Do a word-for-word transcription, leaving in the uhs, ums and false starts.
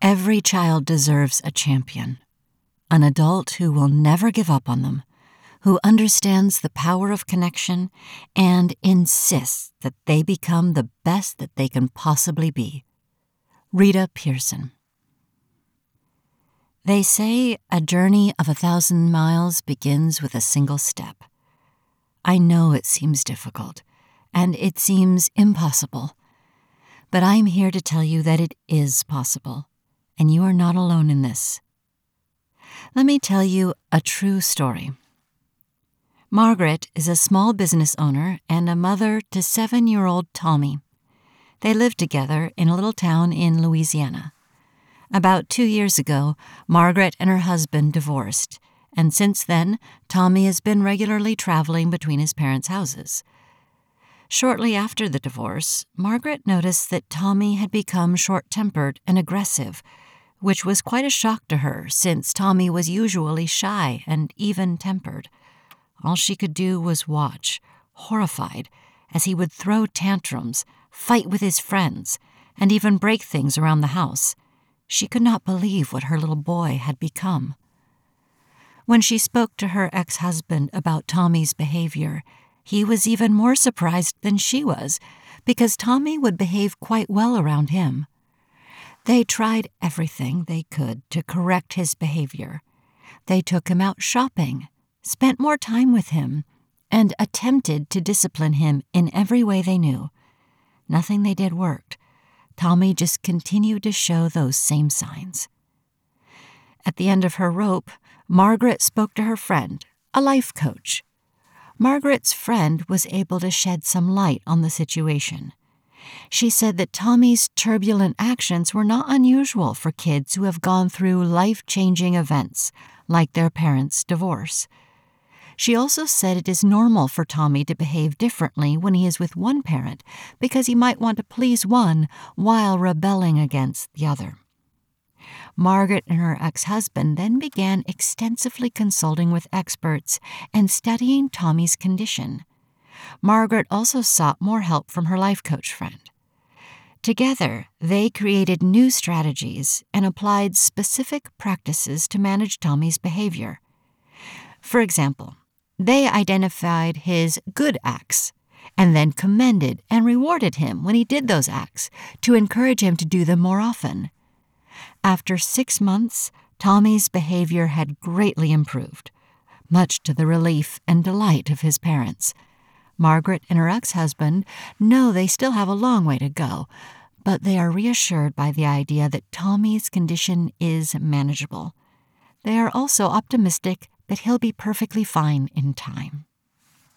Every child deserves a champion, an adult who will never give up on them, who understands the power of connection and insists that they become the best that they can possibly be. Rita Pierson. They say a journey of a thousand miles begins with a single step. I know it seems difficult, and it seems impossible, but I'm here to tell you that it is possible, and you are not alone in this. Let me tell you a true story. Margaret is a small business owner and a mother to seven-year-old Tommy. They live together in a little town in Louisiana. About two years ago, Margaret and her husband divorced, and since then, Tommy has been regularly traveling between his parents' houses. Shortly after the divorce, Margaret noticed that Tommy had become short-tempered and aggressive, which was quite a shock to her since Tommy was usually shy and even-tempered. All she could do was watch, horrified, as he would throw tantrums, fight with his friends, and even break things around the house. She could not believe what her little boy had become. When she spoke to her ex-husband about Tommy's behavior, he was even more surprised than she was, because Tommy would behave quite well around him. They tried everything they could to correct his behavior. They took him out shopping, spent more time with him, and attempted to discipline him in every way they knew. Nothing they did worked. Tommy just continued to show those same signs. At the end of her rope, Margaret spoke to her friend, a life coach. Margaret's friend was able to shed some light on the situation. She said that Tommy's turbulent actions were not unusual for kids who have gone through life-changing events, like their parents' divorce. She also said it is normal for Tommy to behave differently when he is with one parent because he might want to please one while rebelling against the other. Margaret and her ex-husband then began extensively consulting with experts and studying Tommy's condition. Margaret also sought more help from her life coach friend. Together, they created new strategies and applied specific practices to manage Tommy's behavior. For example, they identified his good acts and then commended and rewarded him when he did those acts to encourage him to do them more often. After six months, Tommy's behavior had greatly improved, much to the relief and delight of his parents. Margaret and her ex-husband know they still have a long way to go, but they are reassured by the idea that Tommy's condition is manageable. They are also optimistic that he'll be perfectly fine in time.